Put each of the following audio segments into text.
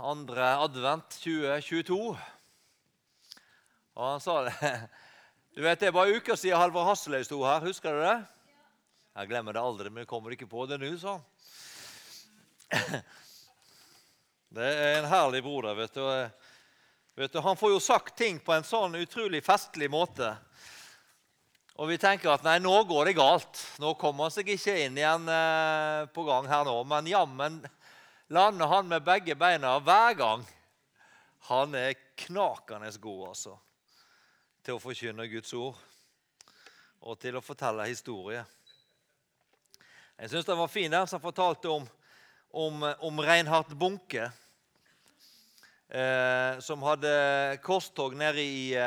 andre advent 2022. Og han sa det. Du vet, det var uker siden Halvor Hasseløy stod her. Husker du det? Jeg glemmer det aldri, men jeg kommer ikke på det nå, sa han. Det er en herlig broder, vet du. Vet du. Han får jo sagt ting på en sånn utrolig festlig måte. Og vi tenker at nei, nå går det galt. Nå kommer han seg ikke inn igjen på gang her nå. Men jammen lander han med begge beina hver gang. Han er knakende god, altså. Til å forkynne Guds ord. Og til å fortelle historie. Jeg synes det var fint den som fortalte om Reinhard Bunke. Som hadde korstog nede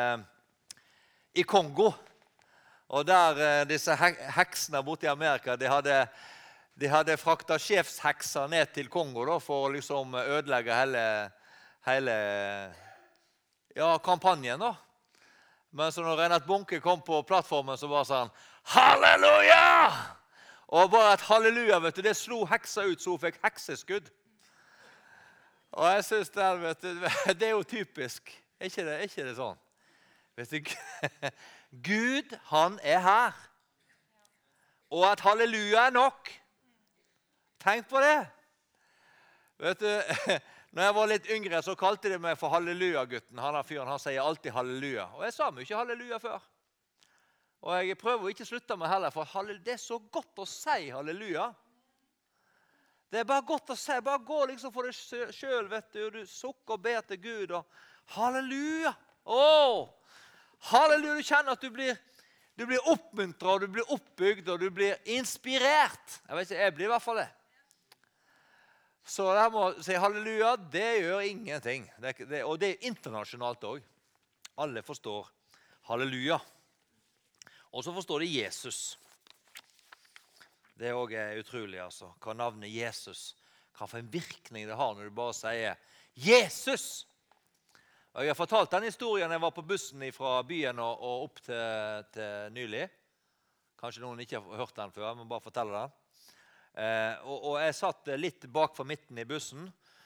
i Kongo. Og der disse heksene borte i Amerika, de hadde fraktet sjefshekser ned til Kongo da, for å liksom ødelegge hele kampanjen da. Men så når Reinhard Bunke kom på plattformen, så var han halleluja! Og bare et halleluja, vet du, det slo heksa ut, så hun fikk hekseskudd. Og jeg synes det, vet du, det er jo typisk. Er ikke det sånn? Vet du, Gud, han er her. Og at halleluja er nok. Tenk på det. Vet du, når jeg var litt yngre, så kalte de meg for halleluja-gutten. Han sier alltid halleluja. Og jeg sa mye halleluja før. Og jeg prøver ikke å slutte med heller, for det er så godt å si halleluja. Det er bare godt å si, bare gå liksom for deg selv, vet du, og du sukker og ber til Gud, og halleluja. Halleluja, du kjenner at du blir oppmuntret, og du blir oppbygd, og du blir inspirert. Jeg vet ikke, jeg blir i hvert fall det. Så jeg må si halleluja, det gjør ingenting. Og det er internasjonalt også. Alle forstår halleluja. Og så forstår de Jesus. Det er også utrolig, altså. Hva navnet Jesus, hva for en virkning det har når du bare sier Jesus! Og jeg har fortalt den historien jeg var på bussen fra byen og opp til nylig. Kanskje noen ikke har hørt den før, men bare fortelle den. Og jeg satt litt bak for midten i bussen,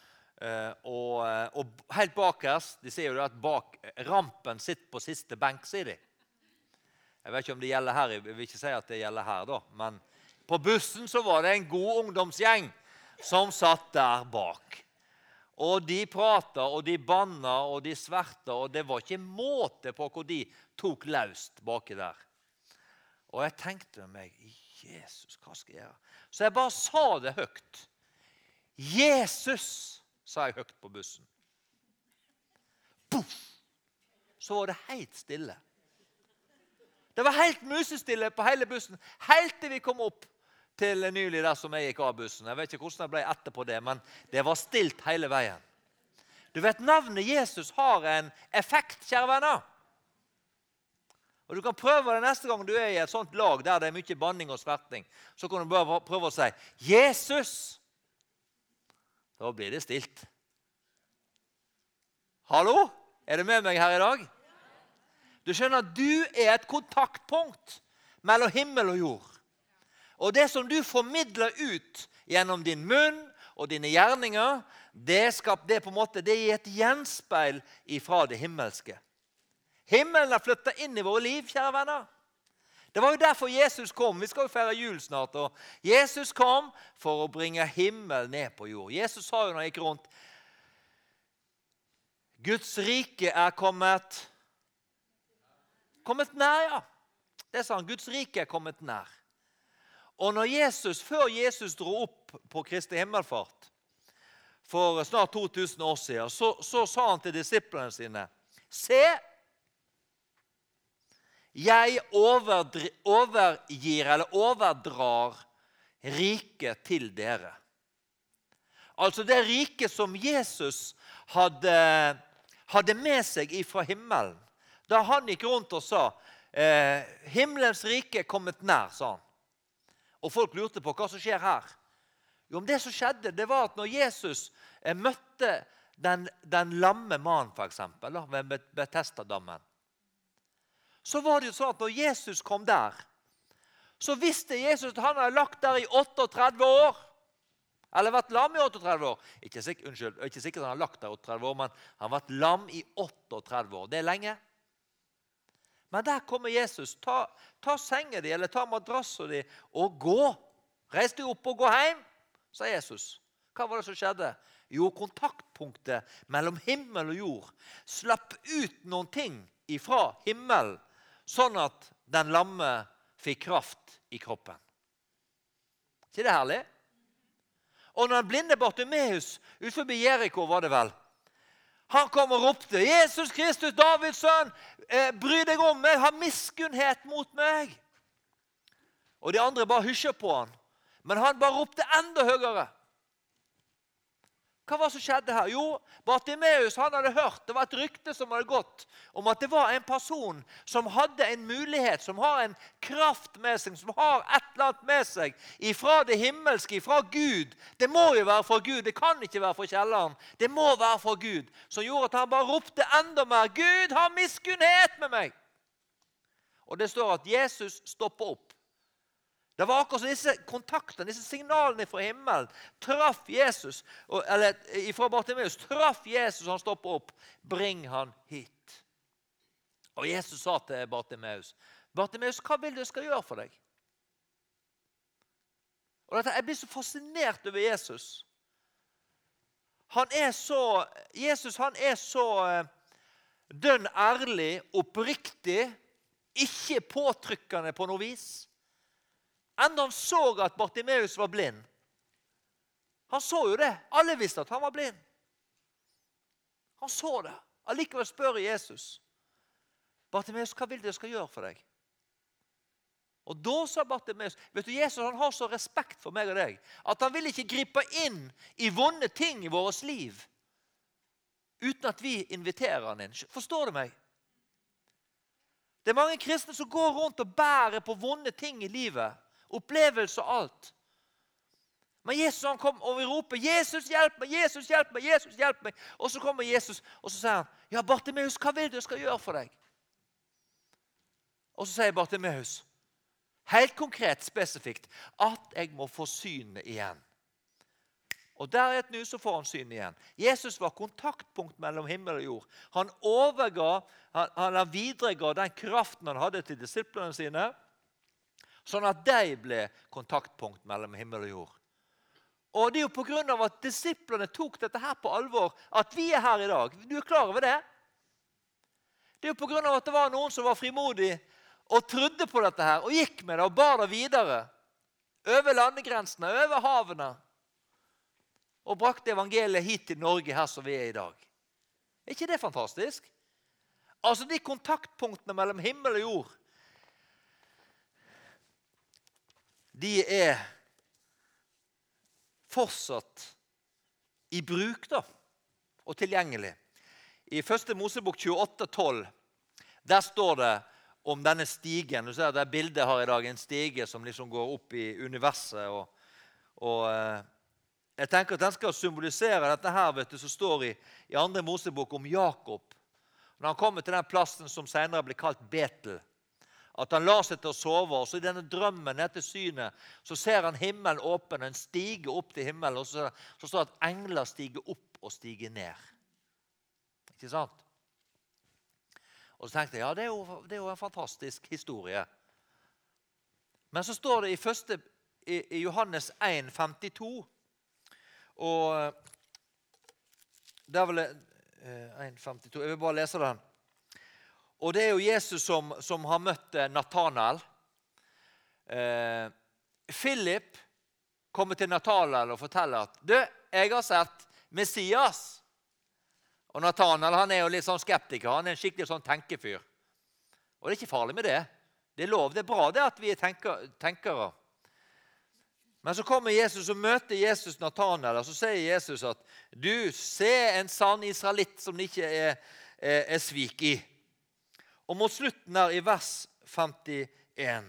og helt bakerst, de sier jo at bak rampen sitter på siste benk, sier de. Jeg vet ikke om det gjelder her, jeg vil ikke si at det gjelder her da, men på bussen så var det en god ungdomsgjeng som satt der bak. Og de pratet, og de bannet, og de svertet, og det var ikke måte på hvor de tok løst baki der. Og jeg tenkte meg, Jesus, hva skal jeg gjøre? Så jeg bare sa det høyt. Jesus, sa jeg høyt på bussen. Puff! Så var det helt stille. Det var helt musestille på hele bussen, helt til vi kom opp til nylig der som jeg gikk av bussen. Jeg vet ikke hvordan det ble etterpå det, men det var stilt hele veien. Du vet, navnet Jesus har en effekt, kjære venner. Og du kan prøve det neste gang du er i et sånt lag der det er mye banning og sverting. Så kan du bare prøve å si, Jesus! Da blir det stilt. Hallo? Er du med meg her i dag? Du skjønner at du er et kontaktpunkt mellom himmel og jord. Og det som du formidler ut gjennom din munn og dine gjerninger, det på en måte, det gir et gjenspeil ifra det himmelske. Himmelen har flyttet inn i våre liv, kjære venner. Det var jo derfor Jesus kom. Vi skal jo feire jul snart. Og Jesus kom for å bringe himmel ned på jord. Jesus sa jo når han gikk rundt, Guds rike er kommet nær, ja. Det sa han, Guds rike er kommet nær. Og før Jesus dro opp på Kristi himmelfart, for snart 2000 år siden, så sa han til disiplene sine, se, jeg overgir eller overdrar riket til dere. Altså det riket som Jesus hadde med seg ifra himmelen. Da han gikk rundt og sa, himmelens rike er kommet nær, sa han. Og folk lurte på hva som skjer her. Jo, men det som skjedde, det var at når Jesus møtte den lamme mannen, for eksempel, ved Betesda-dammen, så var det jo sånn at når Jesus kom der, så visste Jesus at han hadde lagt der i 38 år. Eller vært lam i 38 år. Ikke sikkert han har lagt der 38 år, men han har vært lam i 38 år. Det er lenge. Men der kommer Jesus. Ta sengen din, eller ta madrassen din, og gå. Reis deg opp og gå hjem, sa Jesus. Hva var det som skjedde? Jo, kontaktpunktet mellom himmel og jord slapp ut noen ting ifra himmel, sånn at den lamme fikk kraft i kroppen. Ikke det herlig? Og når den blinde Bartimeus ut forbi Jericho, var det vel, han kom og ropte, Jesus Kristus, Davids sønn, bry deg om meg, ha miskunnhet mot meg. Og de andre bare hysjer på han. Men han bare ropte enda høyere. Hva var det som skjedde her? Jo, Bartimeus, han hadde hørt, det var et rykte som hadde gått, om at det var en person som hadde en mulighet, som har en kraft med seg, som har et eller annet med seg, ifra det himmelske, ifra Gud. Det må jo være fra Gud, det kan ikke være fra kjelleren. Det må være fra Gud, som gjorde at han bare ropte enda mer, Gud har miskunnhet med meg. Og det står at Jesus stopper opp. Det var akkurat som disse kontaktene, disse signalene fra himmelen, traff Jesus, eller fra Bartimeus, traff Jesus, han stoppet opp, bring han hit. Og Jesus sa til Bartimeus, Bartimeus, hva vil du jeg skal gjøre for deg? Og jeg blir så fascinert over Jesus. Jesus han er så dønn ærlig, oppriktig, ikke påtrykkende på noe vis. Enda han så at Bartimeus var blind. Han så jo det. Alle visste at han var blind. Han så det. Allikevel spør Jesus, Bartimeus, hva vil du jeg skal gjøre for deg? Og da sa Bartimeus, vet du, Jesus han har så respekt for meg og deg, at han vil ikke gripe inn i vonde ting i vårt liv, uten at vi inviterer han inn. Forstår du meg? Det er mange kristne som går rundt og bærer på vonde ting i livet, opplevelse og alt. Men Jesus han kom og vi roper, Jesus hjelp meg, Jesus hjelp meg, Jesus hjelp meg. Og så kommer Jesus og så sier han, ja Bartimeus, hva vil du jeg skal gjøre for deg? Og så sier Bartimeus, helt konkret, spesifikt, at jeg må få synet igjen. Og der et nu så får han synet igjen. Jesus var kontaktpunkt mellom himmel og jord. Han han videregav den kraften han hadde til disiplene sine, sånn at de ble kontaktpunkt mellom himmel og jord. Og det er jo på grunn av at disiplene tok dette her på alvor, at vi er her i dag. Du er klar over det? Det er jo på grunn av at det var noen som var frimodig og trodde på dette her, og gikk med det og bar det videre, over landegrensene, over havene, og brakte evangeliet hit til Norge, her som vi er i dag. Er ikke det fantastisk? Altså de kontaktpunktene mellom himmel og jord, de er fortsatt i bruk da, og tilgjengelig. I 1. Mosebok 28:12, der står det om denne stigen. Du ser at det bildet har i dag en stige som liksom går opp i universet. Og jeg tenker at den skal symbolisere dette her, vet du, som står i 2. Mosebok om Jakob. Når han kommer til den plassen som senere blir kalt Betel, at han la seg til å sove, og så i denne drømmen etter synet, så ser han himmelen åpen, en stige opp til himmelen, og så står det at engler stiger opp og stiger ned. Ikke sant? Og så tenkte jeg, ja, det er jo en fantastisk historie. Men så står det i Johannes 1:52, og det er vel 1:52, jeg vil bare lese den. Og det er jo Jesus som har møtt Nathanael. Philip kommer til Nathanael og forteller at, du, jeg har sett Messias. Og Nathanael, han er jo litt sånn skeptiker, han er en skikkelig sånn tenkefyr. Og det er ikke farlig med det. Det er lov, det er bra det at vi er tenkere. Men så kommer Jesus og møter Jesus Nathanael, og så sier Jesus at, du, se en sann israelitt som det ikke er svik i. Og mot slutten der i vers 51.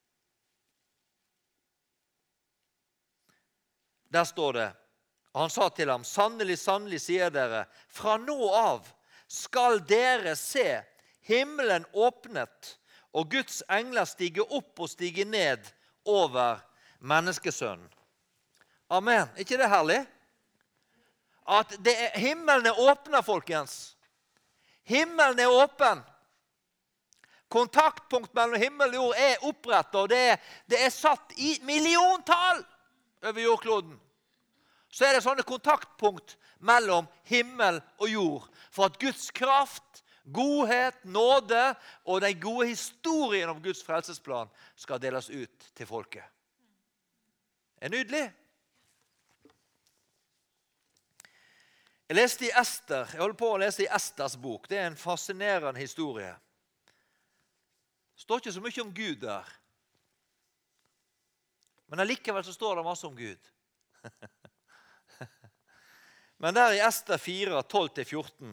Der står det, og han sa til ham, sannelig, sannelig, sier dere, fra nå av skal dere se himmelen åpnet, og Guds engler stige opp og stige ned over menneskesønnen. Amen. Ikke det herlig? At himmelen åpnet, folkens. Himmelen åpen. Kontaktpunkt mellom himmel og jord opprettet, og det satt i milliontall over jordkloden. Så det sånne kontaktpunkt mellom himmel og jord, for at Guds kraft, godhet, nåde og den gode historien om Guds frelsesplan skal deles ut til folket. Nydelig. Jeg holder på å lese i Esters bok. Det en fascinerende historie. Det står ikke så mye om Gud der. Men allikevel så står det masse om Gud. Men der i Ester 4, 12-14.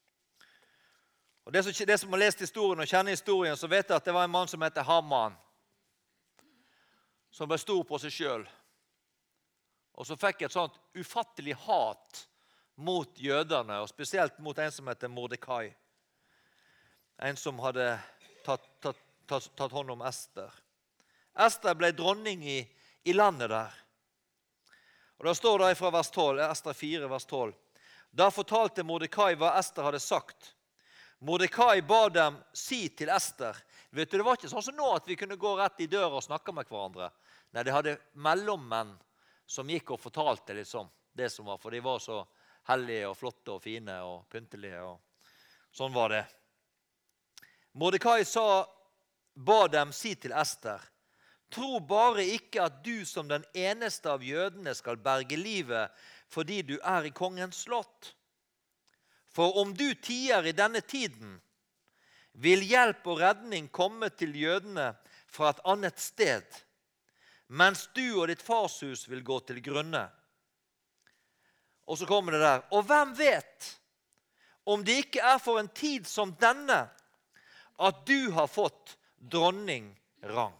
Og det som har lest historien og kjenner historien, så vet jeg at det var en mann som heter Haman. Som ble stor på seg selv. Og så fikk et sånt ufattelig hat mot jødene, og spesielt mot en som heter Mordekai. En som hadde tatt hånd om Ester. Ester ble dronning i landet der. Og da står det fra vers 12, Ester 4, vers 12. Da fortalte Mordekai hva Ester hadde sagt. Mordekai ba dem si til Ester. Vet du, det var ikke sånn som nå at vi kunne gå rett i døra og snakke med hverandre. Nei, de hadde mellommenn som gikk og fortalte liksom det som var, for de var så hellige og flotte og fine og pyntelige, og sånn var det. Mordekai ba dem si til Ester, tro bare ikke at du som den eneste av jødene skal berge livet fordi du i kongens slott. For om du tier i denne tiden, vil hjelp og redning komme til jødene fra et annet sted, mens du og ditt farshus vil gå til grunne. Og så kommer det der. Og hvem vet om det ikke for en tid som denne at du har fått dronningrang?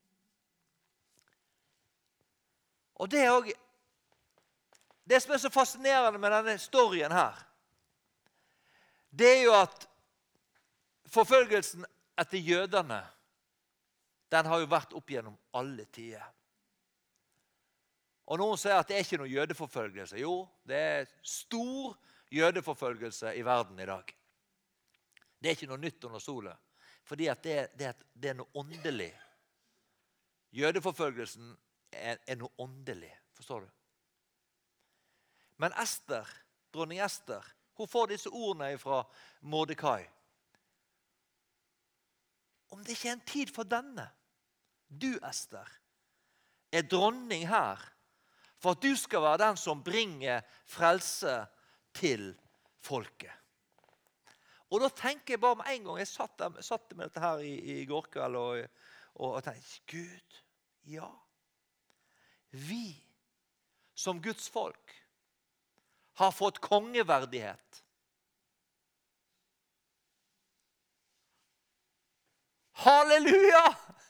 Og det som så fascinerende med denne storyen her, det jo at forfølgelsen etter jødene, den har jo vært opp gjennom alle tider. Og noen sier at det ikke noe jødeforfølgelse. Jo, det stor jødeforfølgelse i verden i dag. Det ikke noe nytt under solen, fordi at det noe åndelig. Jødeforfølgelsen noe åndelig, forstår du? Men Ester, dronning Ester, hun får disse ordene fra Mordekai. Om det ikke en tid for denne, du Ester, dronning her, for at du skal være den som bringer frelse til folket. Og da tenker jeg bare med en gang, jeg satt med dette her i går kveld, og tenkte, Gud, ja, vi som Guds folk har fått kongeverdighet. Halleluja!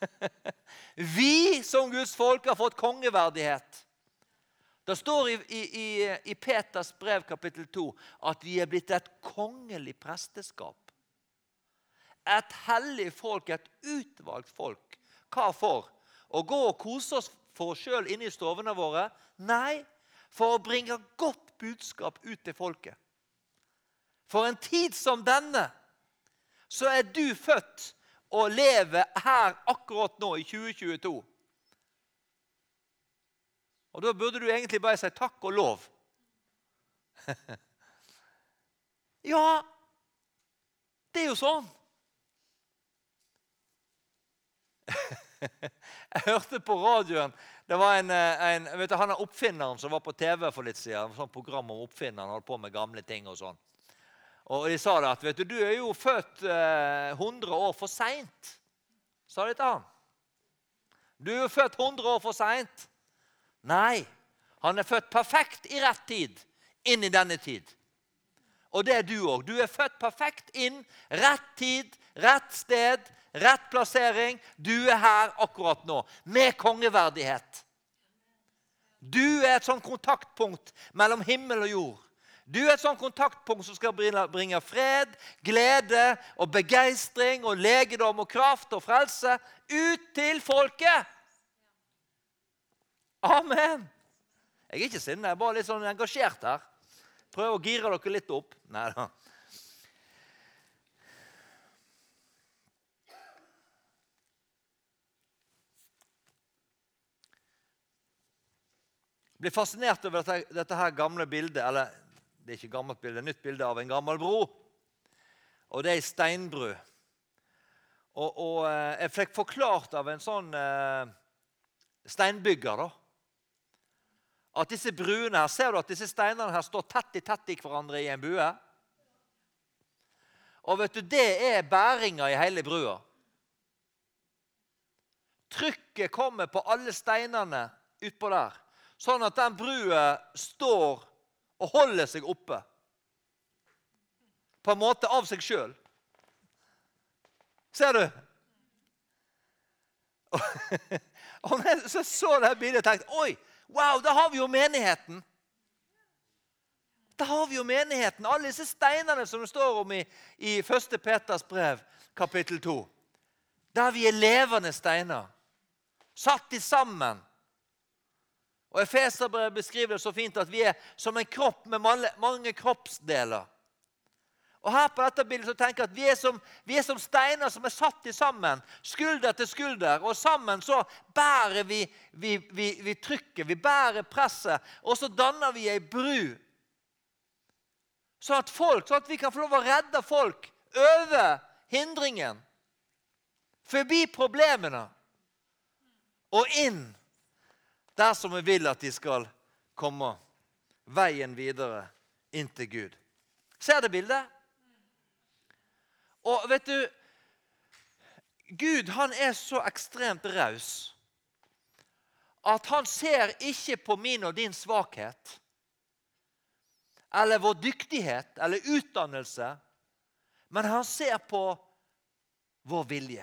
Vi som Guds folk har fått kongeverdighet. Det står i Peters brev kapittel 2 at vi blitt et kongelig presteskap. Et hellig folk, et utvalgt folk. Hva for? Å gå og kose oss for oss selv inne i stovene våre? Nei, for å bringe godt budskap ut til folket. For en tid som denne, så du født og lever her akkurat nå i 2022. Og da burde du egentlig bare si takk og lov. Ja, det jo sånn. Jeg hørte på radioen, det var vet du, han oppfinneren som var på TV for litt siden, et sånt program om oppfinneren, holdt på med gamle ting og sånn. Og de sa det at, vet du, du jo født 100 år for sent, sa de til han. Du jo født 100 år for sent. Nei, han født perfekt i rett tid, inn i denne tid. Og det du også. Du født perfekt inn, rett tid, rett sted, rett plassering. Du her akkurat nå, med kongeverdighet. Du et sånn kontaktpunkt mellom himmel og jord. Du et sånn kontaktpunkt som skal bringe fred, glede og begeistring og legedom og kraft og frelse ut til folket. Amen. Jeg ikke sinne, jeg bare litt sånn engasjert her. Prøv å gire dere litt opp. Neida. Jeg blir fascinert over dette her gamle bildet, eller det er ikke gammelt bilde, nytt bilde av en gammel bro. Og det er en steinbru. Og jeg fikk forklart av en sånn steinbygger da, at disse bruene her, ser du at disse steinene her står tett i hverandre i en bue? Og vet du, det er bæringa i hele brua. Trykket kommer på alle steinene utpå der, sånn at den brua står og holder seg oppe. På en måte av seg selv. Ser du? Og når jeg så det her bildet, tenkte oi, wow, da har vi jo menigheten. Da har vi jo menigheten. Alle disse steinene som det står om i 1. Peters brev, kapittel 2. Der vi er levende steiner. Satt i sammen. Og Efeserbrevet beskriver det så fint at vi er som en kropp med mange kroppsdeler. Og her på dette bildet så tenker jeg at vi er som steiner som er satt i sammen, skulder til skulder, og sammen så bærer vi trykket, vi bærer presset, og så danner vi en bru. Sånn at vi kan få lov å redde folk over hindringen, forbi problemene, og inn der som vi vil at de skal komme veien videre inn til Gud. Ser du bildet? Og vet du, Gud han er så ekstremt raus at han ser ikke på min og din svakhet, eller vår dyktighet, eller utdannelse, men han ser på vår vilje.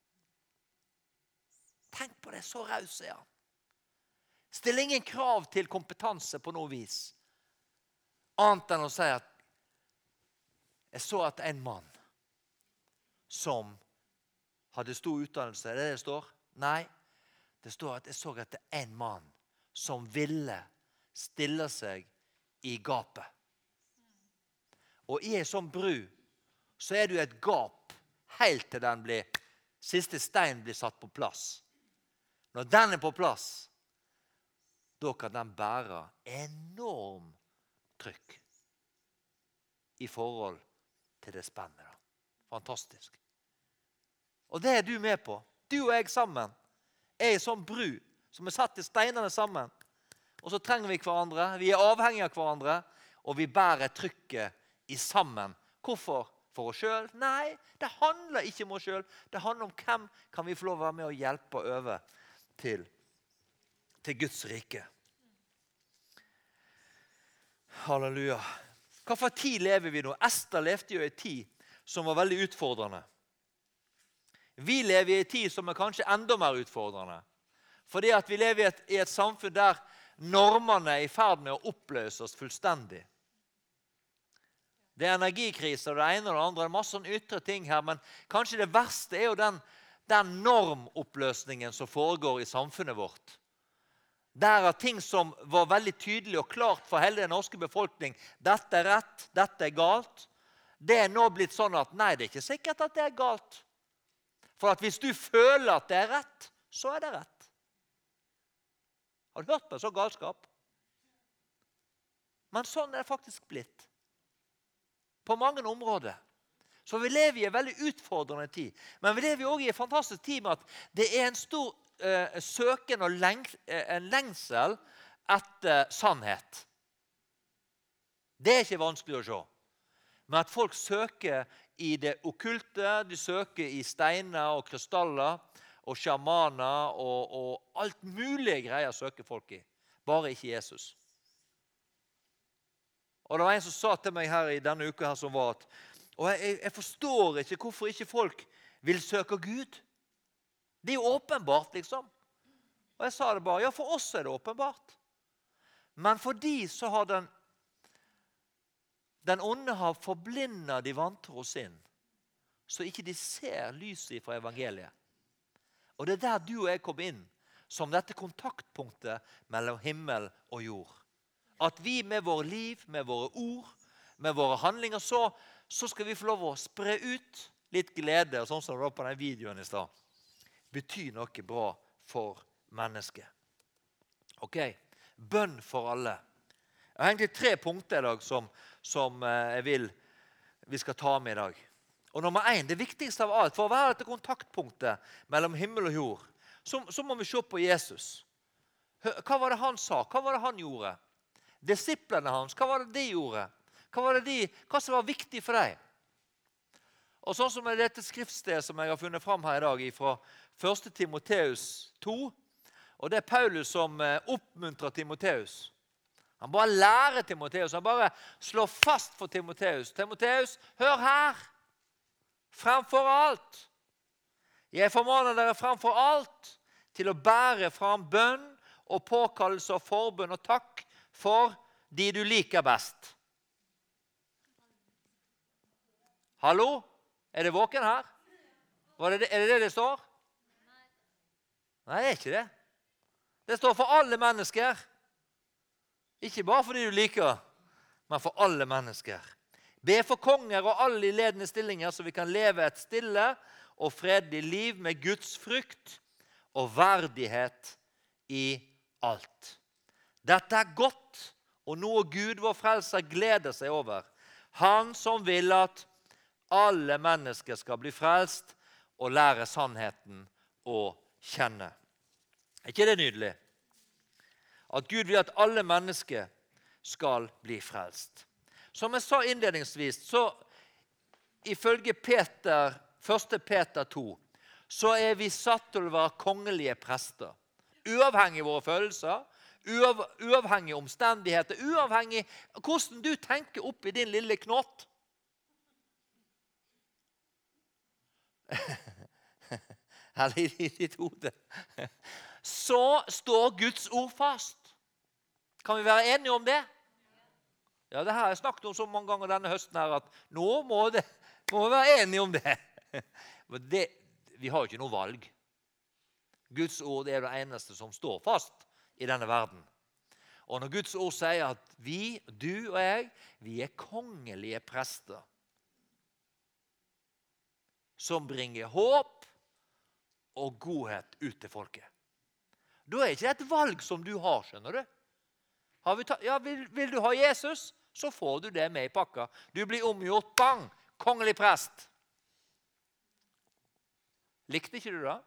Tenk på det, så raus er han. Still ingen krav til kompetanse på noe vis, annet enn å si at jeg så at en mann som hadde stor utdannelse. Er det står? Nei, det står at jeg så at det er en mann som ville stille seg i gapet. Og i en sånn bru så er det jo et gap helt til siste stein blir satt på plass. Når den er på plass, da kan den bære enorm trykk i forhold til det spennet. Fantastisk. Og det er du med på. Du og jeg sammen er en sånn bru som er satt i steinene sammen. Og så trenger vi hverandre. Vi er avhengige av hverandre. Og vi bærer trykket i sammen. Hvorfor? For oss selv? Nei, det handler ikke om oss selv. Det handler om hvem kan vi få lov å være med og hjelpe over til Guds rike. Halleluja. Hva for tid lever vi nå? Esther levde jo i tid som var veldig utfordrende. Vi lever i en tid som er kanskje enda mer utfordrende. Fordi at vi lever i et samfunn der normene er i ferd med å oppløses fullstendig. Det er energikrise og det ene og det andre. Det er masse sånne ytre ting her, men kanskje det verste er jo den normoppløsningen som foregår i samfunnet vårt. Der er ting som var veldig tydelig og klart for hele den norske befolkning. Dette er rett, dette er galt. Det er nå blitt sånn at nei, det er ikke sikkert at det er galt. For at hvis du føler at det er rett, så er det rett. Har du hørt på så galskap? Men sånn er det faktisk blitt. På mange områder. Så vi lever i en veldig utfordrende tid. Men vi lever også i en fantastisk tid med at det er en stor søken og en lengsel etter sannhet. Det er ikke vanskelig å se. Men at folk søker i det okkulte, de søker i steiner og krystaller og sjamaner og alt mulig greier søker folk i. Bare ikke Jesus. Og det var en som sa til meg her i denne uka her som var at og jeg forstår ikke hvorfor ikke folk vil søke Gud. Det er jo åpenbart, liksom. Og jeg sa det bare, ja, for oss er det åpenbart. Men for de så har den onde har forblindet de vantro sinn, så ikke de ser lyset fra evangeliet. Og det er der du og jeg kom inn som dette kontaktpunktet mellom himmel og jord. At vi med vår liv, med våre ord, med våre handlinger, så skal vi få lov å spre ut litt glede, sånn som det var på den videoen i sted. Betyr noe bra for mennesket. Ok, bønn for alle. Jeg har egentlig 3 punkter i dag som jeg vil vi skal ta med i dag. Og nummer 1, det viktigste av alt, for å være dette kontaktpunktet mellom himmel og jord, så må vi se på Jesus. Hva var det han sa? Hva var det han gjorde? Disiplene hans, hva var det de gjorde? Hva som var viktig for dem? Og sånn som er dette skriftsted som jeg har funnet fram her i dag, fra 1. Timoteus 2, og det er Paulus som oppmuntrer Timoteus. Han bare lærer Timoteus, han bare slår fast for Timoteus. Timoteus, hør her! Fremfor alt! Jeg formaner dere fremfor alt til å bære fram bønn og påkallelse og forbønn og takk for de du liker best. Hallo? Er det våken her? Er det det står? Nei, det er ikke det. Det står for alle mennesker. Ikke bare for de du liker, men for alle mennesker. Be for konger og alle i ledende stillinger, så vi kan leve et stille og fredelig liv med Guds frykt og verdighet i alt. Dette er godt, og noe Gud vår frelser gleder seg over. Han som vil at alle mennesker skal bli frelst og lære sannheten å kjenne. Er ikke det nydelig? At Gud vil at alle mennesker skal bli frelst. Som jeg sa innledningsvis, så ifølge 1. Peter 2, så er vi satt til å være kongelige prester. Uavhengig av våre følelser, uavhengig av omstendigheter, uavhengig av hvordan du tenker opp i din lille knott. Eller i ditt hode. Så står Guds ord fast. Kan vi være enige om det? Ja, det her har jeg snakket om så mange ganger denne høsten her, at nå må vi være enige om det. Men vi har jo ikke noe valg. Guds ord er det eneste som står fast i denne verden. Og når Guds ord sier at vi, du og jeg, vi er kongelige prester, som bringer håp og godhet ut til folket. Da er ikke det et valg som du har, skjønner du. Vil du ha Jesus, så får du det med i pakka. Du blir omgjort, bang, kongelig prest. Likte ikke du det?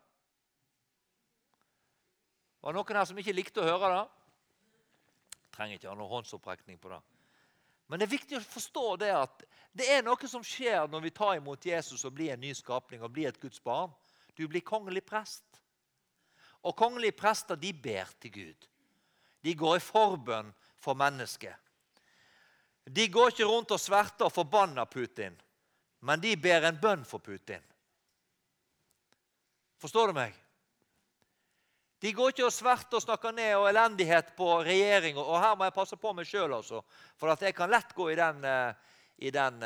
Var det noen her som ikke likte å høre det? Trenger ikke ha noen håndsopprekning på det. Men det er viktig å forstå det at det er noe som skjer når vi tar imot Jesus og blir en ny skapning og blir et Guds barn. Du blir kongelig prest. Og kongelige prester, de ber til Gud. De går i forbønn for mennesket. De går ikke rundt og sverter og forbanner Putin, men de ber en bønn for Putin. Forstår du meg? De går ikke og sverter og snakker ned og elendighet på regjeringen, og her må jeg passe på meg selv også, for at jeg kan lett gå i den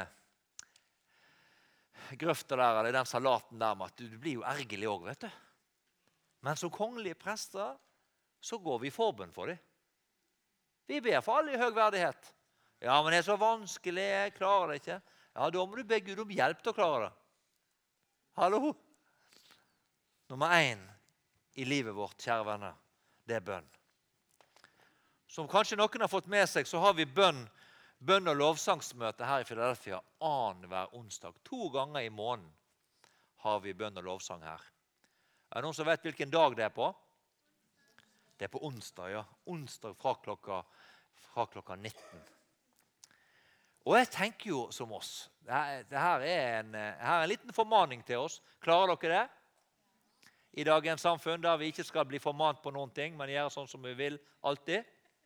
grøfta der, eller den salaten der, med at du blir jo ergerlig også, vet du. Men som kongelige prester, så går vi i forbønn for dem. Vi ber for alle i høy verdighet. Ja, men det er så vanskelig, jeg klarer det ikke. Ja, da må du be Gud om hjelp til å klare det. Hallo? Nummer 1 i livet vårt, kjære venner, det er bønn. Som kanskje noen har fått med seg, så har vi bønn og lovsangsmøte her i Philadelphia annenhver onsdag. 2 ganger i måneden har vi bønn og lovsang her. Er det noen som vet hvilken dag det er på? Det er på onsdag, ja. Onsdag fra klokka 19. Og jeg tenker jo som oss. Det her er en liten formaning til oss. Klarer dere det? I dagens samfunn der vi ikke skal bli formant på noen ting, men gjøre sånn som vi vil alltid.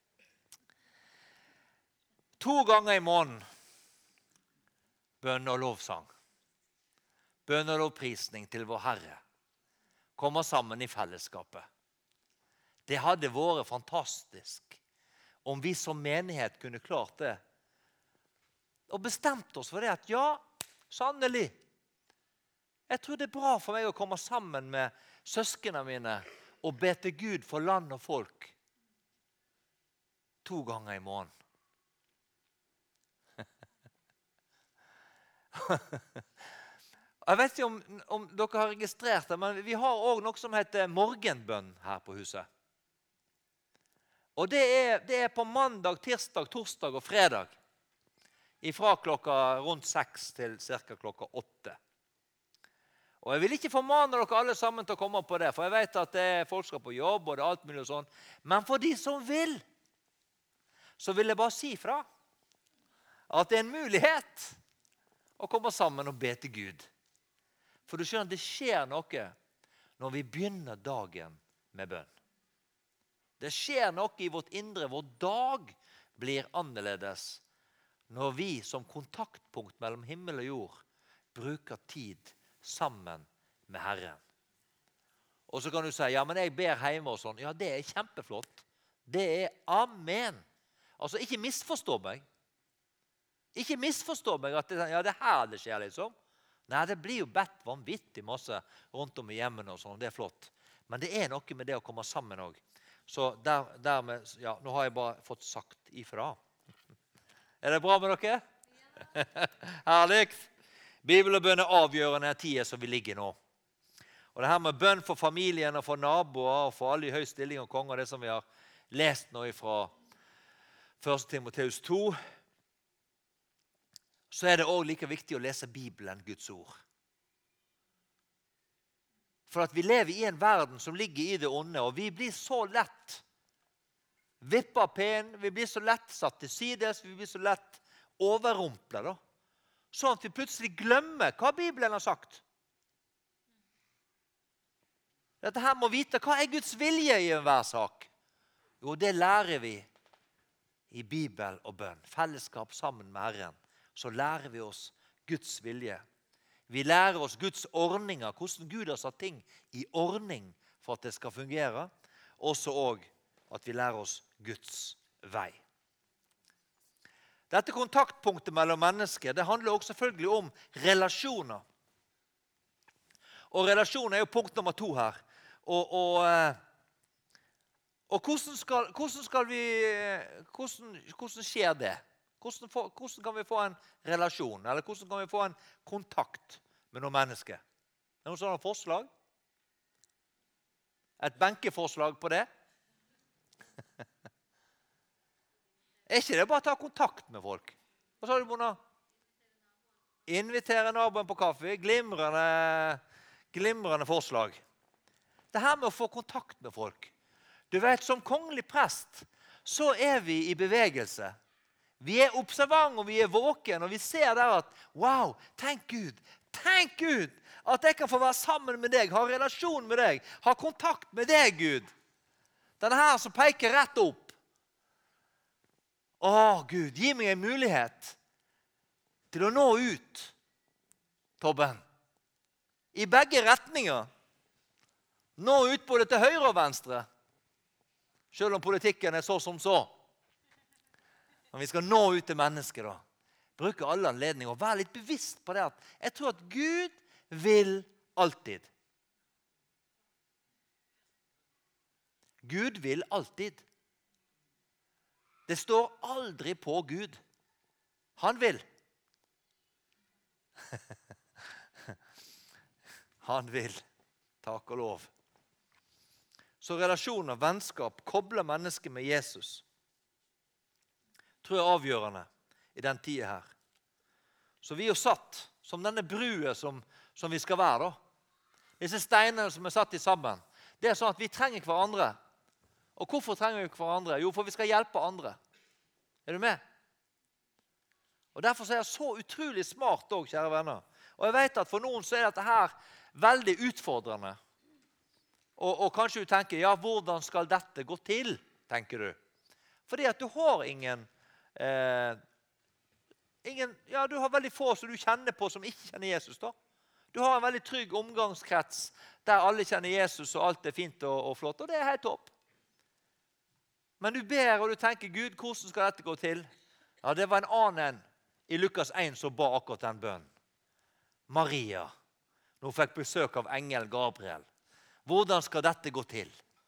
2 ganger i måneden bønn og lovsang. Bønn og lovprisning til vår Herre. Kommer sammen i fellesskapet. Det hadde vært fantastisk om vi som menighet kunne klart det. Og bestemt oss for det at ja, sannelig. Jeg tror det er bra for meg å komme sammen med søskene mine å be til Gud for land og folk 2 ganger i måneden. Jeg vet ikke om dere har registrert det, men vi har også noe som heter morgenbønn her på huset. Og det er på mandag, tirsdag, torsdag og fredag. Fra klokka rundt 6 til cirka klokka 8. Og jeg vil ikke formane dere alle sammen til å komme på det, for jeg vet at det er folk skal på jobb og det er alt mulig og sånn. Men for de som vil, så vil jeg bare si fra at det er en mulighet å komme sammen og be til Gud. For du skjønner, det skjer noe når vi begynner dagen med bønn. Det skjer noe i vårt indre. Vår dag blir annerledes når vi som kontaktpunkt mellom himmel og jord bruker tid sammen med Herren. Og så kan du si, ja, men jeg ber hjemme og sånn. Ja, det er kjempeflott. Det er amen. Altså, ikke misforstå meg. Ikke misforstå meg at det er her det skjer, liksom. Nei, det blir jo bedt vanvittig masse rundt om i hjemmene og sånn. Det er flott. Men det er noe med det å komme sammen også. Så dermed, ja, nå har jeg bare fått sagt ifra. Er det bra med dere? Ja. Herlig. Bibel og bønn er avgjørende tiden som vi ligger nå. Og det her med bønn for familien og for naboer og for alle i høy stilling og konger, det som vi har lest nå fra 1. Timoteus 2, så er det også like viktig å lese Bibelen, Guds ord. For at vi lever i en verden som ligger i det onde, og vi blir så lett vippet pen, vi blir så lett satt til sides, vi blir så lett overrumplet, da. Sånn at vi plutselig glemmer hva Bibelen har sagt. Dette her må vite, hva er Guds vilje i enhver sak? Jo, det lærer vi i Bibel og bønn. Fellesskap sammen med Herren. Så lærer vi oss Guds vilje. Vi lærer oss Guds ordninger, hvordan Gud har satt ting i ordning for at det skal fungere. Også at vi lærer oss Guds vei. Dette kontaktpunktet mellom mennesker, det handler også selvfølgelig om relasjoner. Og relasjoner er jo punkt nummer 2 her. Og hvordan skjer det? Hvordan kan vi få en relasjon, eller hvordan kan vi få en kontakt med noen mennesker? Er det noen sånne forslag? Et benkeforslag på det? Er ikke det bare å ta kontakt med folk? Hva sa du, Mona? Invitere naboen på kaffe. Glimrende forslag. Det her med å få kontakt med folk. Du vet, som kongelig prest, så er vi i bevegelse. Vi er observant, og vi er våken, og vi ser der at, wow, tenk Gud, at jeg kan få være sammen med deg, ha relasjon med deg, ha kontakt med deg, Gud. Denne her som peker rett opp. Gud, gi meg en mulighet til å nå ut, Tobben. I begge retninger. Nå ut både til høyre og venstre. Selv om politikken er så som så. Men vi skal nå ut til mennesker da. Bruke alle anledninger og være litt bevisst på det at jeg tror at Gud vil alltid. Gud vil alltid. Det står aldri på Gud. Han vil. Han vil. Takk og lov. Så relasjoner, vennskap, kobler mennesker med Jesus. Tror jeg er avgjørende i den tiden her. Så vi er jo satt som denne brue som vi skal være da. Disse steinene som er satt i sammen. Det er sånn at vi trenger hverandre. Og hvorfor trenger vi hverandre? Jo, for vi skal hjelpe andre. Er du med? Og derfor er det så utrolig smart også, kjære venner. Og jeg vet at for noen så er dette her veldig utfordrende. Og kanskje du tenker, ja, hvordan skal dette gå til, tenker du? Fordi at du har du har veldig få som du kjenner på som ikke kjenner Jesus da. Du har en veldig trygg omgangskrets der alle kjenner Jesus og alt er fint og flott, og det er helt topp. Men du ber og du tenker, Gud, hvordan skal dette gå til? Ja, det var en annen i Lukas 1 som ba akkurat den bønnen. Maria, når hun fikk besøk av engel Gabriel. Hvordan skal dette gå til?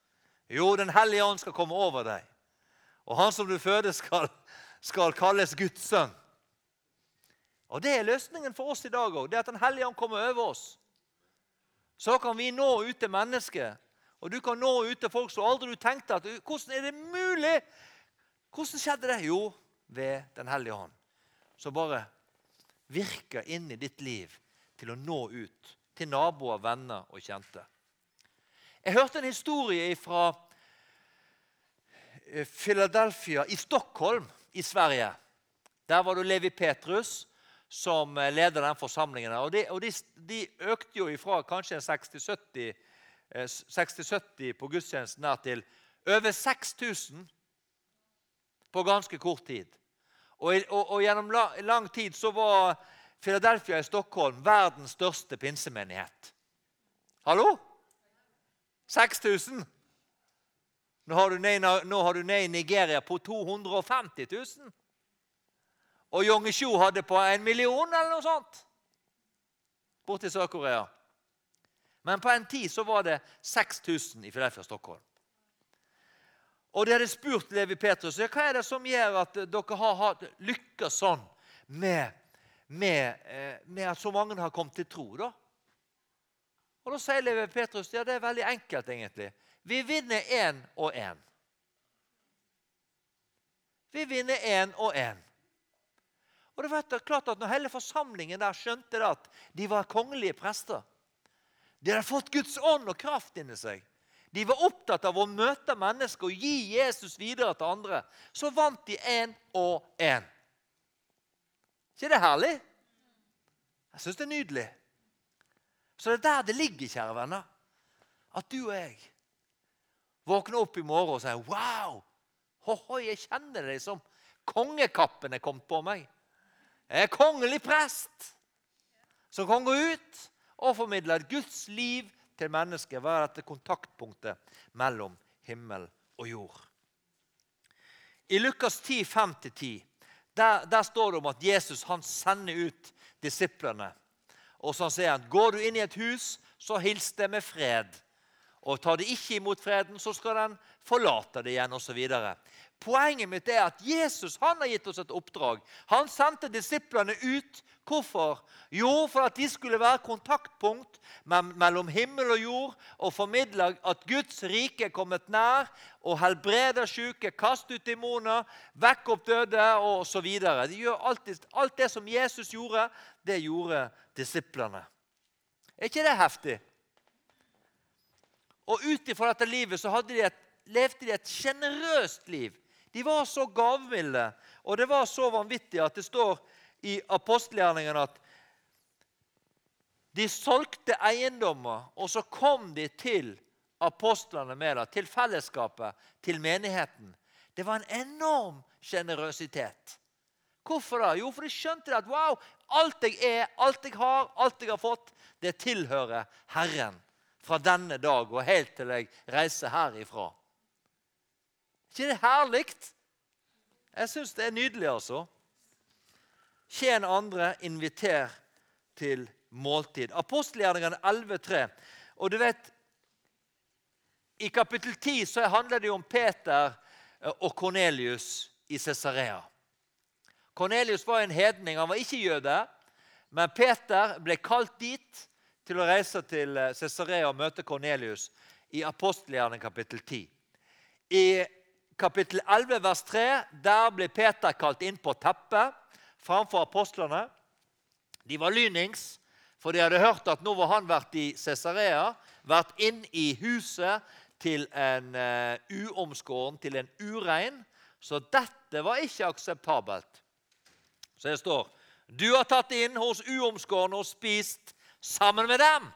Jo, den hellige ånd skal komme over deg. Og han som du føder skal kalles Guds sønn. Og det løsningen for oss i dag også. Det at den hellige ånd kommer over oss. Så kan vi nå ut til mennesker. Og du kan nå ut til folk som aldri du tenkte at hvordan det mulig? Hvordan skjedde det? Jo, ved den hellige ånd. Så bare virker inn i ditt liv til å nå ut til naboer, venner og kjente. Jeg hørte en historie fra Philadelphia i Stockholm i Sverige. Der var det Levi Petrus som leder den forsamlingen. Og de økte jo ifra kanskje 60-70 på gudstjenesten der til over 6000 på ganske kort tid. Og gjennom lang tid så var Philadelphia i Stockholm verdens største pinsemenighet. Hallo? 6000? Nå har du ned i Nigeria på 250 000. Og Yongishu hadde på 1 million eller noe sånt. Borte i Sør-Korea. Men på en tid så var det 6000 i Philadelphia og Stockholm. Og de hadde spurt Levi Petrus, hva er det som gjør at dere har lykkes sånn med at så mange har kommet til tro da? Og da sier Levi Petrus, ja, det er veldig enkelt egentlig. Vi vinner 1 og 1. Vi vinner 1 og 1. Og det var klart at når hele forsamlingen der skjønte det at de var kongelige prester, de hadde fått Guds ånd og kraft inni seg, de var opptatt av å møte mennesker og gi Jesus videre til andre, så vant de 1 og 1. Ikke det herlig? Jeg synes det er nydelig. Så det er der det ligger, kjære venner, at du og jeg våkner opp i morgen og sier, wow, jeg kjenner det som kongekappen er kommet på meg. Jeg er kongelig prest som kan gå ut og formidle Guds liv til mennesker, være dette kontaktpunktet mellom himmel og jord. I Lukas 10, 5-10, der står det om at Jesus han sender ut disiplene. Og så sier han, går du inn i et hus, så hils det med fred. Og tar det ikke imot freden, så skal den forlate det igjen, og så videre. Poenget mitt er at Jesus han har gitt oss et oppdrag. Han sendte disiplene ut. Hvorfor? Jo, for at de skulle være kontaktpunkt mellom himmel og jord og formidle at Guds rike er kommet nær og helbreder syke, kast ut demoner, vekk opp døde og så videre. De gjør alt det som Jesus gjorde, det gjorde disiplene. Er ikke det heftig? Og utifra dette livet så levde de et generøst liv. De var så gavmilde, og det var så vanvittig at det står i apostelgjerningene at de solgte eiendommer, og så kom de til apostlene med det, til fellesskapet, til menigheten. Det var en enorm generøsitet. Hvorfor da? Jo, for de skjønte at wow, alt jeg er, alt jeg har fått, det tilhører Herren fra denne dag og helt til jeg reiser herifra. Ikke det herligt? Jeg synes det er nydelig altså. Tjen andre, inviter til måltid. Apostelgjerningene 11,3. Og du vet, i kapittel 10 så handler det om Peter og Cornelius i Caesarea. Cornelius var en hedning, han var ikke jøde, men Peter ble kalt dit til å reise til Caesarea og møte Cornelius i apostelgjerningene kapittel 10. I kapittel 11, vers 3, der ble Peter kalt inn på teppet framfor apostlene. De var lynings, for de hadde hørt at nå var han vært i Caesarea, vært inn i huset til en uomskåren, til en urein, så dette var ikke akseptabelt. Så det står, du har tatt inn hos uomskåren og spist sammen med dem.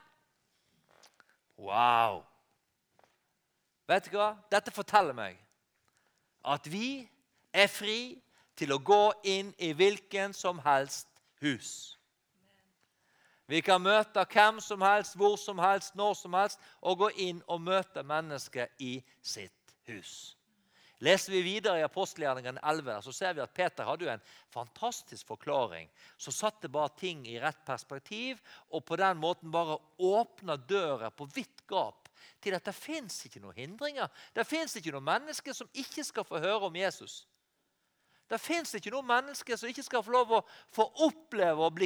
Wow! Vet du hva? Dette forteller meg at vi er fri til å gå inn i hvilken som helst hus. Vi kan møte hvem som helst, hvor som helst, når som helst, og gå inn og møte mennesker i sitt hus. Leser vi videre i apostelgjerningene 11, så ser vi at Peter hadde jo en fantastisk forklaring, som satte bare ting i rett perspektiv, og på den måten bare åpnet døra på vidt gap til at det finnes ikke noen hindringer. Det finnes ikke noen mennesker som ikke skal få høre om Jesus. Det finnes ikke noen mennesker som ikke skal få lov å få oppleve å bli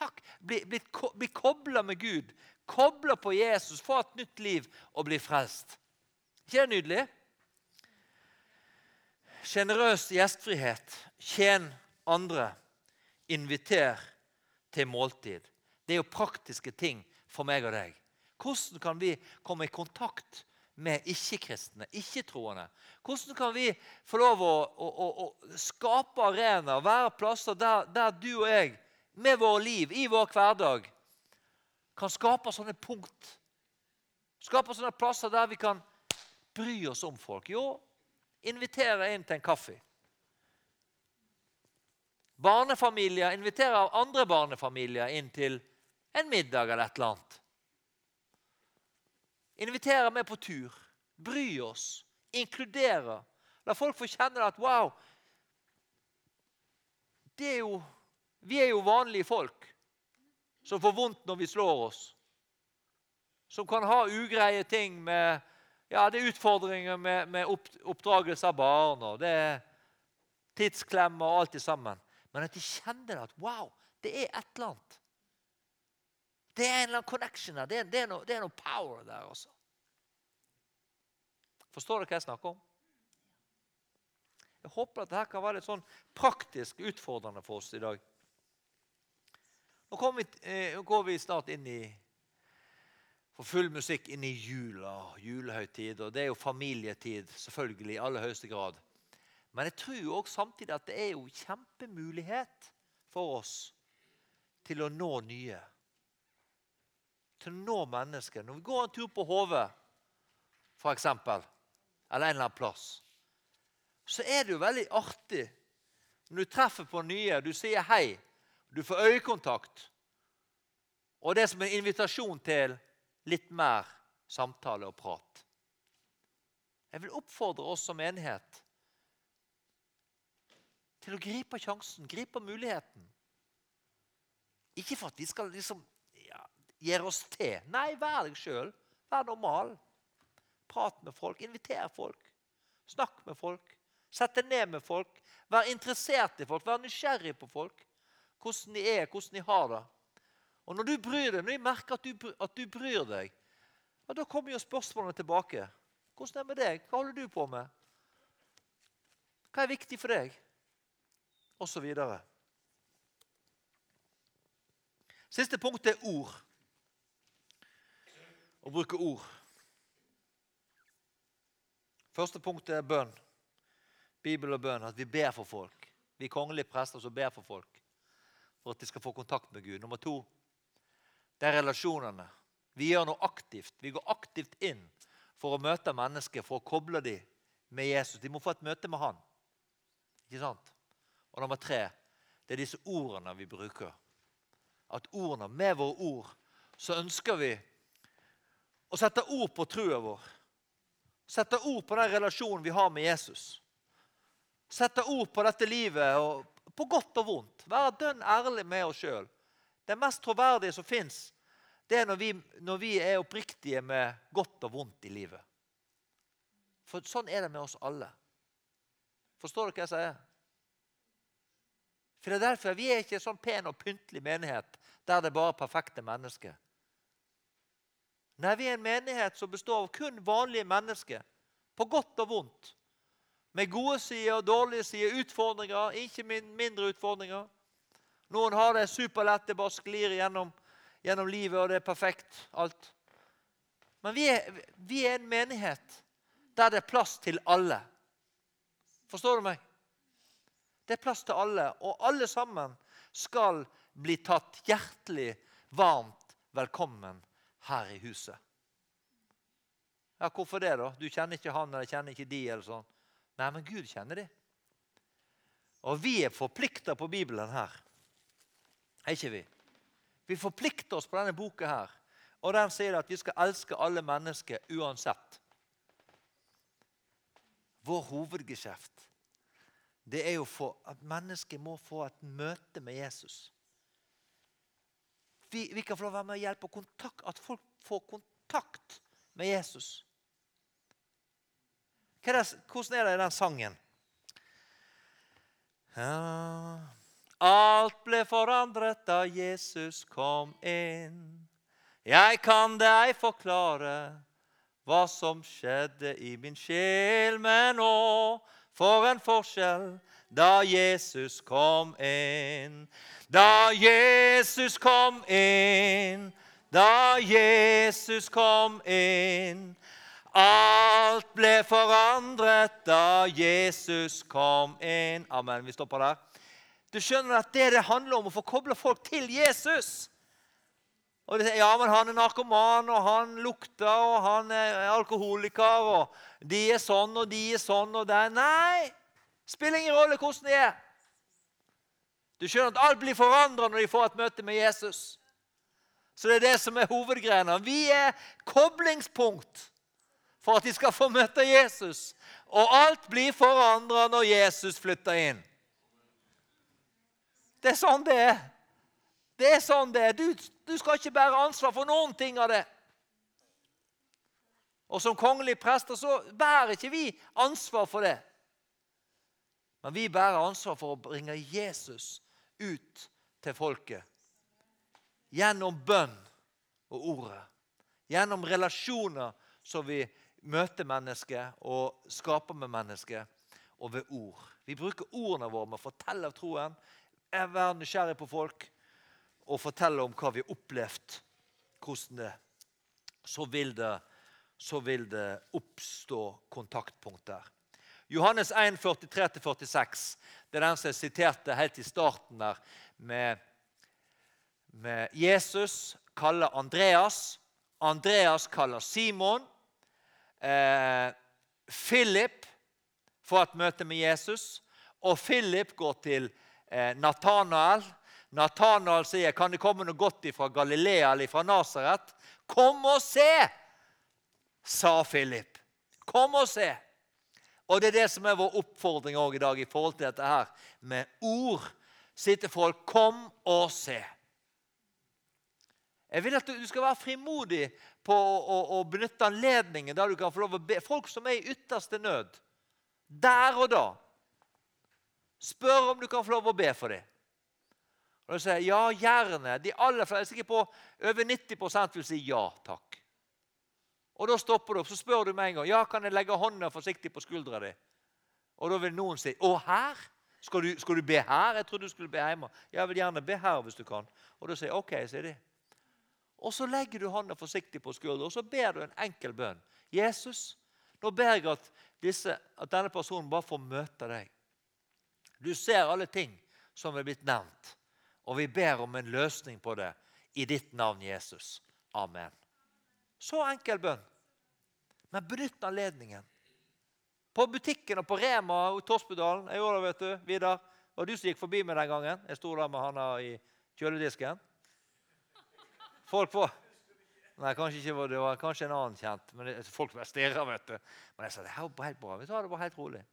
koblet med Gud, koblet på Jesus, få et nytt liv og bli frelst. Ikke det nydelig? Generøs gjestfrihet, tjen andre, inviter til måltid. Det er jo praktiske ting for meg og deg. Hvordan kan vi komme i kontakt med ikke-kristne, ikke-troende? Hvordan kan vi få lov å skape arenaer, være plasser der du og jeg, med vår liv, i vår hverdag, kan skape sånne punkt? Skape sånne plasser der vi kan bry oss om folk. Jo, invitere inn til en kaffe. Barnefamilier inviterer andre barnefamilier inn til en middag eller et eller annet. Invitere med på tur. Bry oss. Inkludere. La folk få kjenne at wow, vi er jo vanlige folk som får vondt når vi slår oss. Som kan ha ugreie ting med, ja, det er utfordringer med oppdragelse av barn, og det er tidsklemmer og alt det sammen. Men at de kjenner at wow, det er et eller annet. Det er en eller annen connection der. Det er noe power der også. Forstår du hva jeg snakker om? Jeg håper at dette kan være litt sånn praktisk utfordrende for oss i dag. Nå går vi snart inn i, for full musikk, inn i julehøytid, og det er jo familietid, selvfølgelig, i aller høyeste grad. Men jeg tror jo også samtidig at det er jo kjempemulighet for oss til å nå nye. Til å nå mennesker. Når vi går en tur på hodet, for eksempel, eller en eller annen plass, så er det jo veldig artig når du treffer på nye, du sier hei, du får øyekontakt, og det er som en invitasjon til litt mer samtale og prat. Jeg vil oppfordre oss som enhet til å gripe sjansen, gripe muligheten. Ikke for at vi skal liksom gjøre oss til. Nei, vær deg selv. Vær normal. Prat med folk, inviter folk. Snakk med folk. Sett deg ned med folk. Vær interessert i folk. Vær nysgjerrig på folk. Hvordan de er, hvordan de har det. Og når du bryr deg, når de merker at du bryr deg, da kommer jo spørsmålene tilbake. Hvordan er det med deg? Hva holder du på med? Hva er viktig for deg? Og så videre. Siste punkt er ord. Å bruke ord. Første punkt er bønn. Bibel og bønn, at vi ber for folk. Vi er kongelige prester som ber for folk, for at de skal få kontakt med Gud. Nummer 2, det er relasjonene. Vi gjør noe aktivt. Vi går aktivt inn for å møte mennesker, for å koble dem med Jesus. De må få et møte med han. Ikke sant? Og nummer 3, det er disse ordene vi bruker. At ordene, med våre ord, så ønsker vi å sette ord på troen vår. Sette ord på den relasjonen vi har med Jesus. Sette ord på dette livet, og på godt og vondt. Være dønn ærlig med oss selv. Det mest troverdige som finnes, det er når vi er oppriktige med godt og vondt i livet. For sånn er det med oss alle. Forstår du hva jeg sier? Philadelphia, vi er ikke en sånn pen og pyntelig menighet, der det er bare perfekte mennesker. Nei, vi er en menighet som består av kun vanlige mennesker, på godt og vondt. Med gode sider, dårlige sider, utfordringer, ikke mindre utfordringer. Noen har det superlett, det bare sklir gjennom livet, og det er perfekt, alt. Men vi er en menighet der det er plass til alle. Forstår du meg? Det er plass til alle, og alle sammen skal bli tatt hjertelig, varmt velkommen her i huset. Ja, hvorfor det da? Du kjenner ikke han, eller kjenner ikke de, eller sånn. Nei, men Gud kjenner de. Og vi er forpliktet på Bibelen her. Er ikke vi? Vi forplikter oss på denne boka her. Og den sier at vi skal elske alle mennesker uansett. Vår hovedgeskjeft, det er jo for at mennesker må få et møte med Jesus. Vi kan få lov å være med og hjelpe kontakt, at folk får kontakt med Jesus. Hvordan det i den sangen? Ja. Alt ble forandret da Jesus kom inn. Jeg kan deg forklare hva som skjedde i min sjel, men å, for en forskjell da Jesus kom inn. Da Jesus kom inn, da Jesus kom inn. Alt ble forandret da Jesus kom inn. Amen, vi stopper der. Du skjønner at det handler om å få koblet folk til Jesus. Og de sier, ja, men han narkoman, og han lukter, og han alkoholiker, og de sånn, og de sånn, og det. Nei, spiller ingen rolle hvordan de Du skjønner at alt blir forandret når de får et møte med Jesus. Så det det som hovedgreina. Vi koblingspunkt for at de skal få møte Jesus. Og alt blir forandret når Jesus flytter inn. Det sånn det Det sånn det Du skal ikke bære ansvar for noen ting av det. Og som kongelige prester så bærer ikke vi ansvar for det. Men vi bærer ansvar for å bringe Jesus ut til folket. Gjennom bønn og ordet. Gjennom relasjoner som vi møter mennesket og skaper med mennesket. Og ved ord. Vi bruker ordene våre med å fortelle av troen. Være nysgjerrig på folk og fortelle om hva vi har opplevd, hvordan det. Så vil det oppstå kontaktpunkter. Johannes 1, 43-46, det den som jeg siterte helt i starten der, med Jesus kaller Andreas kaller Simon, Philip får et møte med Jesus, og Philip går til Nathanael. Nathanael sier, kan det komme noe godt fra Galilea eller fra Nazaret? Kom og se, sa Philip. Kom og se. Og det det som vår oppfordring også i dag i forhold til dette her, med ord. Si til folk, kom og se. Jeg vil at du skal være frimodig på å benytte anledningen der du kan få lov å be. Folk som i ytterste nød, der og da, spør om du kan få lov å be for dem. Og du sier, ja, gjerne. De aller fleste, sikkert på over 90% vil si ja, takk. Og da stopper du opp, så spør du meg en gang, ja, kan jeg legge hånden forsiktig på skuldra di? Og da vil noen si, å, her? Skal du be her? Jeg trodde du skulle be hjemme. Jeg vil gjerne be her hvis du kan. Og da sier jeg, ok, sier de. Og så legger du hånden forsiktig på skuldra, og så ber du en enkel bønn. Jesus, nå ber jeg at denne personen bare får møte deg. Du ser alle ting som blitt nevnt. Og vi ber om en løsning på det i ditt navn, Jesus. Amen. Så enkel bønn. Men benytt anledningen. På butikken og på Rema og Torsbudalen, jeg gjorde det, vet du, Vidar. Det var du som gikk forbi meg den gangen. Jeg stod der med han i kjøledisken. Folk var... Nei, kanskje ikke, det var kanskje en annen kjent. Men folk var stirret, vet du. Men jeg sa, det her var helt bra. Vi tar det bare helt rolig.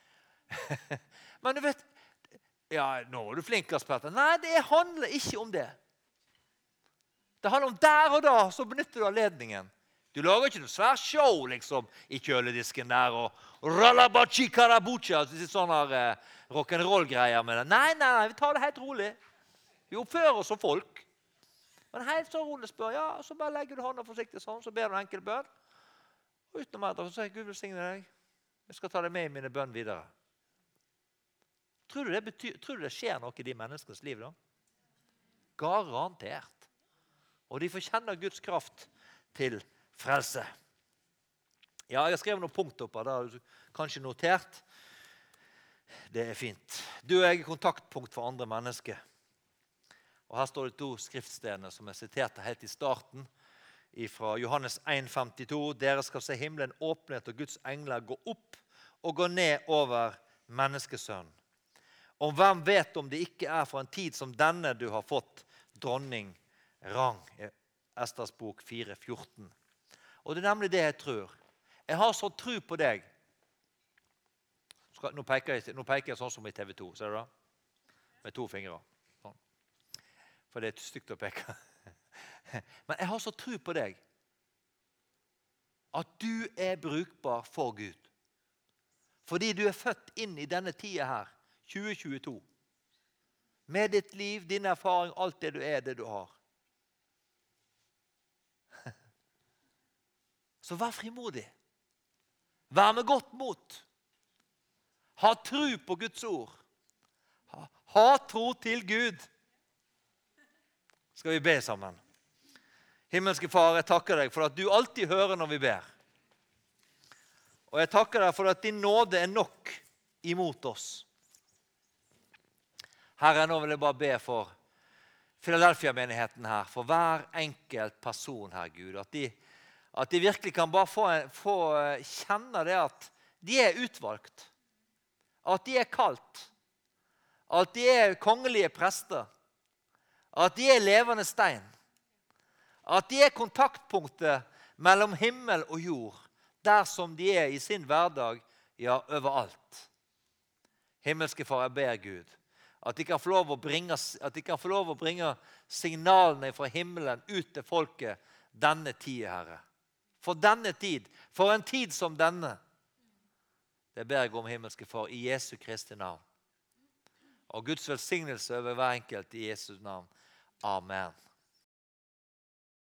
Men du vet... Ja, nå er du flink, Petter. Nei, det handler ikke om det. Det handler om der og da, så benytter du anledningen. Du lager ikke noe svært show, liksom, i kjøledisken der, og ralabachi-karabucha, sånne rock'n'roll-greier med det. Nei, vi tar det helt rolig. Vi oppfører oss som folk. Men helt så rolig spør, ja, så bare legger du hånda forsiktig sånn, så ber du en enkel bønn. Og utenom etter, så sier Gud velsigne deg. Jeg skal ta deg med i mine bønn videre. Tror du det skjer noe i de menneskenes liv da? Garantert. Og de får kjenne Guds kraft til frelse. Ja, jeg har skrevet noen punkter oppe, det har du kanskje notert. Det fint. Du og jeg kontaktpunkt for andre mennesker. Og her står det 2 skriftstedene som siterte helt i starten, fra Johannes 1,52. Dere skal se himmelen åpnet og Guds engler gå opp og gå ned over menneskesønnen. Og hvem vet om det ikke for en tid som denne du har fått dronning rang. Esters bok 4,14. Og det nemlig det jeg tror. Jeg har så tro på deg. Nå peker jeg sånn som i TV 2, ser du da? Med 2 fingre. Sånn. For det stygt å peke. Men jeg har så tro på deg. at du brukbar for Gud. Fordi du født inn i denne tiden her, 2022. Med ditt liv, din erfaring, alt det du det du har. Så vær frimodig. Vær med godt mot. Ha tro på Guds ord. Ha tro til Gud. Skal vi be sammen? Himmelske Far, jeg takker deg for at du alltid hører når vi ber. Og jeg takker deg for at din nåde nok imot oss. Herre, nå vil jeg bare be for Philadelphia-menigheten her, for hver enkelt person her, Gud, at de virkelig kan bare få kjenne det at de utvalgt, at de kalt, at de kongelige prester, at de levende stein, at de kontaktpunktet mellom himmel og jord, der som de i sin hverdag, ja, overalt. Himmelske Far, jeg ber Gud, at de kan få lov å bringe signalene fra himmelen ut til folket denne tid, Herre. For denne tid, for en tid som denne. Det ber jeg om, himmelske Far, i Jesu Kristi navn. Og Guds velsignelse over hver enkelt i Jesu navn. Amen.